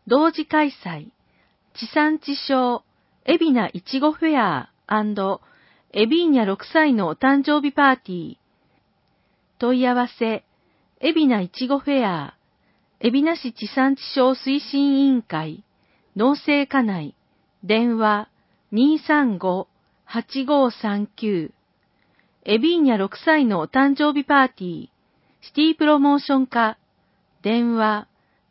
同時開催、地産地消、海老名いちごフェア&海老名6歳のお誕生日パーティー。問い合わせ、海老名いちごフェア、海老名市地産地消推進委員会、農政課内、電話235-8539。海老名6歳のお誕生日パーティー、シティプロモーション課、電話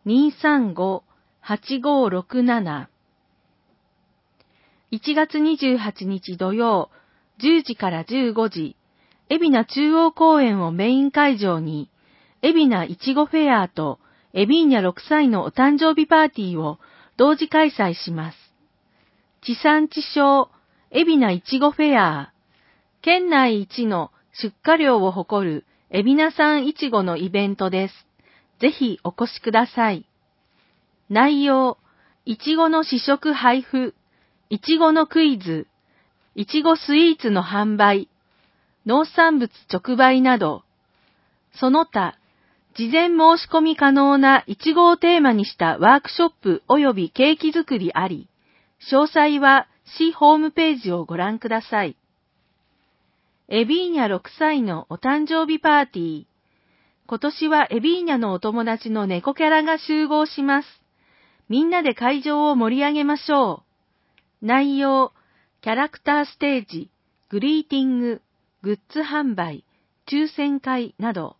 235-8567。1月28日土曜、10時から15時、海老名中央公園をメイン会場に、海老名いちごフェアと海老名6歳のお誕生日パーティーを同時開催します。地産地消、海老名いちごフェア、県内一の出荷量を誇る海老名産いちごのイベントです。ぜひお越しください。内容、いちごの試食配布、いちごのクイズ、いちごスイーツの販売、農産物直売など、その他、事前申し込み可能ないちごをテーマにしたワークショップ及びケーキ作りあり、詳細は市ホームページをご覧ください。海老名6歳のお誕生日パーティー。今年は海老名のお友達の猫キャラが集合します。みんなで会場を盛り上げましょう。内容、キャラクターステージ、グリーティング、グッズ販売、抽選会など。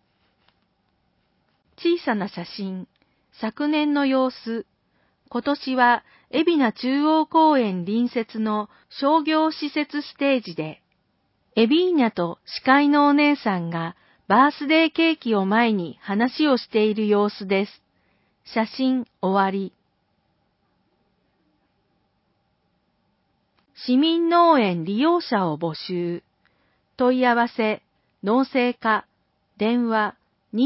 小さな写真、昨年の様子。今年は海老名中央公園隣接の商業施設ステージで、海老名と司会のお姉さんがバースデーケーキを前に話をしている様子です。写真終わり。市民農園利用者を募集。問い合わせ、農政課、電話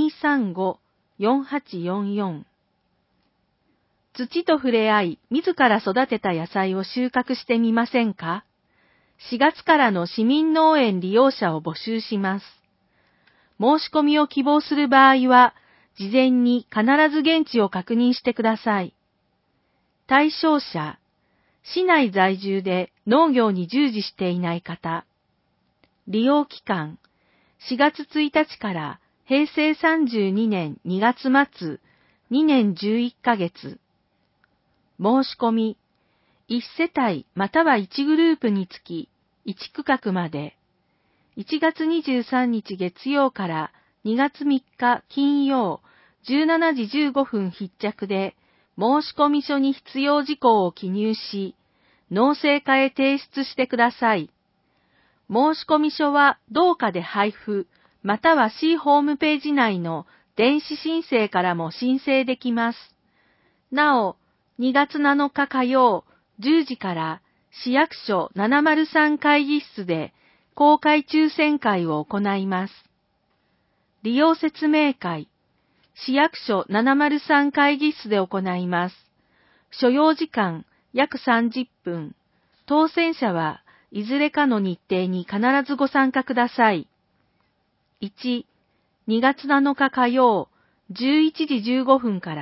235-4844。土と触れ合い、自ら育てた野菜を収穫してみませんか？ 4 月からの市民農園利用者を募集します。申し込みを希望する場合は、事前に必ず現地を確認してください。対象者、市内在住で農業に従事していない方。利用期間、4月1日から平成32年2月末、2年11ヶ月。申し込み、1世帯または1グループにつき、1区画まで、1月23日月曜から2月3日金曜、17時15分必着で、申込書に必要事項を記入し、農政課へ提出してください。申込書は同課で配布、または市ホームページ内の電子申請からも申請できます。なお、2月7日火曜、10時から市役所703会議室で公開抽選会を行います。利用説明会、市役所703会議室で行います。所要時間約30分。当選者はいずれかの日程に必ずご参加ください。1、2月7日火曜、11時15分から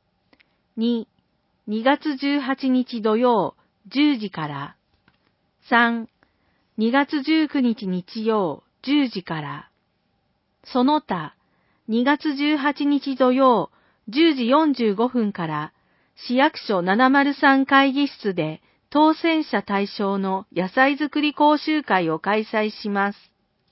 。2、2月18日土曜、10時から。3、2月19日日曜、10時から。その他、2月18日土曜、10時45分から、市役所703会議室で、当選者対象の野菜作り講習会を開催します。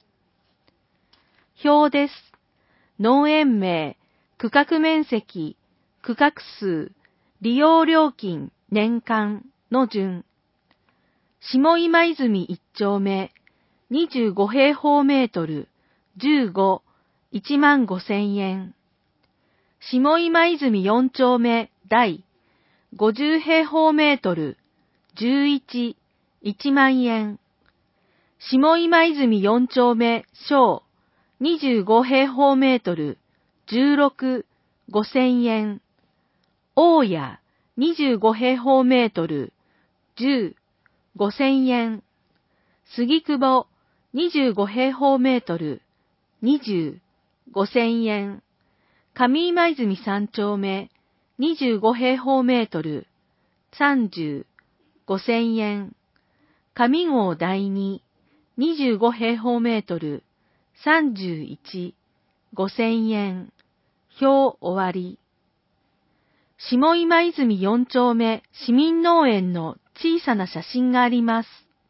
表です。農園名、区画面積、区画数、利用料金、年間の順。下今泉1丁目、25平方メートル、15、15,000円。下今泉4丁目、大、50平方メートル、11、1万円。下今泉4丁目、小、25平方メートル、16、5,000円。大家、25平方メートル、10、5,000円。杉久保、25平方メートル、20、5,000円。上今泉3丁目、 25平方メートル、30、5000円。上郷第2、25平方メートル、31、5000円。表終わり。下今泉4丁目市民農園の小さな写真があります。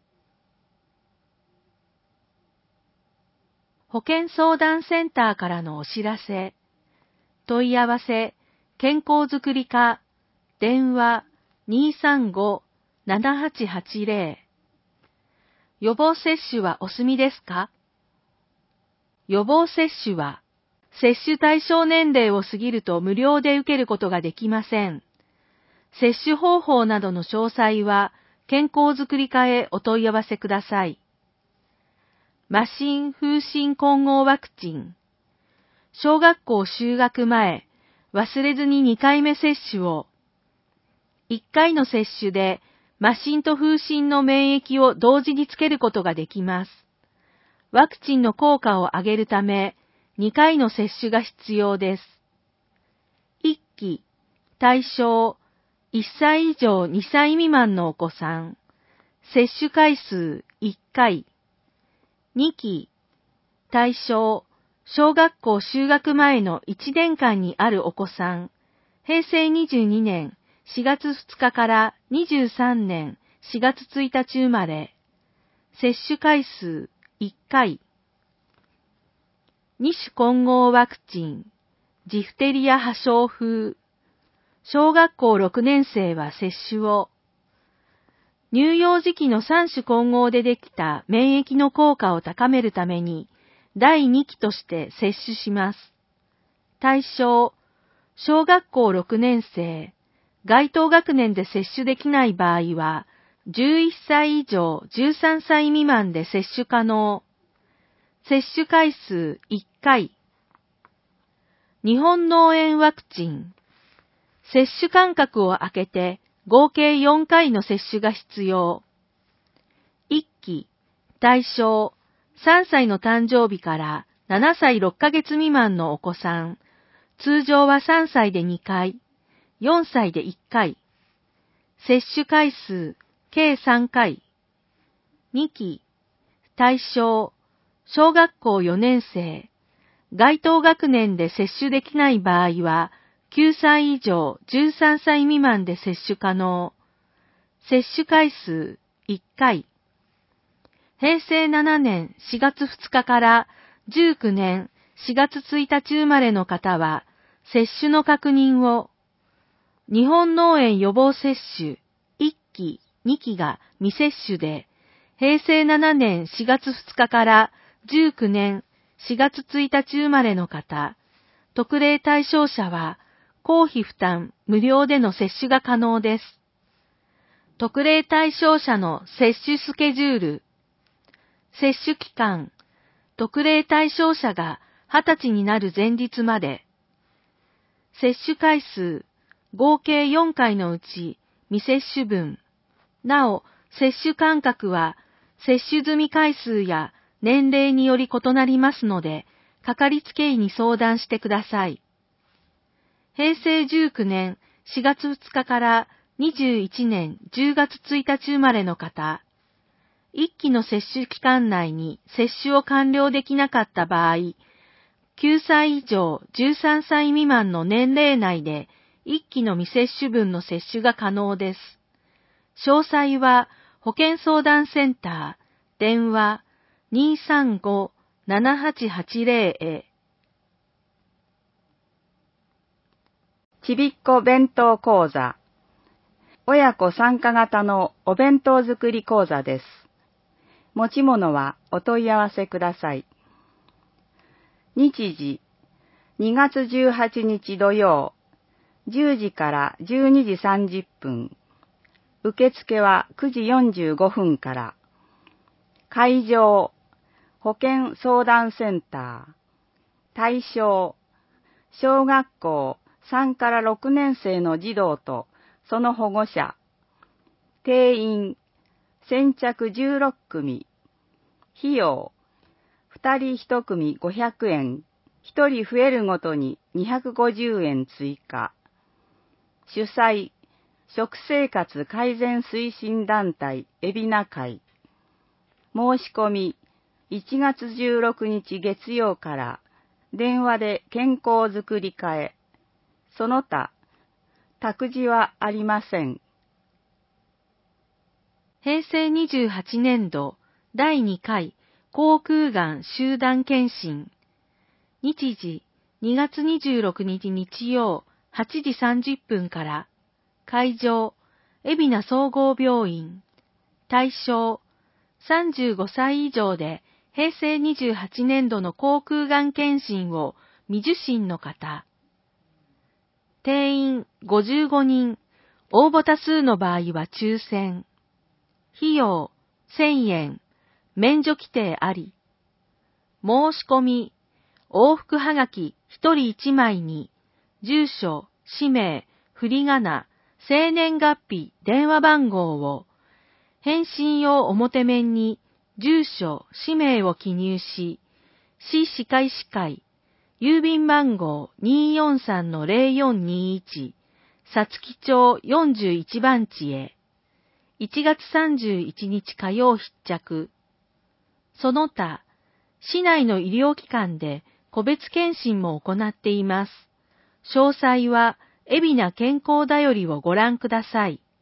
保健相談センターからのお知らせ。問い合わせ、健康づくり課、電話 235-7880。予防接種はお済みですか？予防接種は、接種対象年齢を過ぎると無料で受けることができません。接種方法などの詳細は、健康づくり課へお問い合わせください。麻疹風疹混合ワクチン。小学校就学前、忘れずに2回目接種を。1回の接種で、麻疹と風疹の免疫を同時につけることができます。ワクチンの効果を上げるため、2回の接種が必要です。1期、対象、1歳以上2歳未満のお子さん。接種回数1回。2期、対象、小学校就学前の1年間にあるお子さん。平成22年4月2日から23年4月1日生まれ。接種回数1回。2種混合ワクチン、ジフテリア破傷風。小学校6年生は接種を。乳幼児期の3種混合でできた免疫の効果を高めるために、第2期として接種します。対象、小学校6年生、該当学年で接種できない場合は、11歳以上13歳未満で接種可能。接種回数1回。日本脳炎ワクチン。接種間隔を空けて合計4回の接種が必要。1期、対象、3歳の誕生日から7歳6ヶ月未満のお子さん。通常は3歳で2回、4歳で1回。接種回数、計3回。2期、対象、小学校4年生。該当学年で接種できない場合は、9歳以上13歳未満で接種可能。接種回数1回。平成7年4月2日から19年4月1日生まれの方は、接種の確認を。日本脳炎予防接種1期、2期が未接種で、平成7年4月2日から19年4月1日生まれの方、特例対象者は、公費負担無料での接種が可能です。特例対象者の接種スケジュール。接種期間。特例対象者が20歳になる前日まで。接種回数。合計4回のうち未接種分。なお、接種間隔は接種済み回数や年齢により異なりますので、かかりつけ医に相談してください。平成19年4月2日から21年10月1日生まれの方、1期の接種期間内に接種を完了できなかった場合、9歳以上13歳未満の年齢内で1期の未接種分の接種が可能です。詳細は保健相談センター、電話 235-7880 へ。 ちびっこ弁当講座。親子参加型のお弁当作り講座です。持ち物はお問い合わせください。日時、2月18日土曜、10時から12時30分。受付は9時45分から。会場、保健相談センター。対象、小学校3から6年生の児童とその保護者。定員、先着16組。費用、2人1組500円。1人増えるごとに250円追加。 主催、食生活改善推進団体海老名会。申し込み、1月16日月曜から電話で健康づくり課へ。その他、託児はありません。 平成28年度第2回口腔がん集団検診。日時2月26日日曜8時30分から。会場、海老名総合病院。対象、35歳以上で平成28年度の口腔がん検診を未受診の方。定員55人、応募多数の場合は抽選。費用1000円、免除規定あり。申し込み、往復はがき1人1枚に、住所、氏名、振り仮名、生年月日、電話番号を、返信用表面に、住所、氏名を記入し、市歯科医師会、郵便番号 243-0421、さつき町41番地へ。1月31日火曜必着。その他、市内の医療機関で個別検診も行っています。詳細は、海老名健康だよりをご覧ください。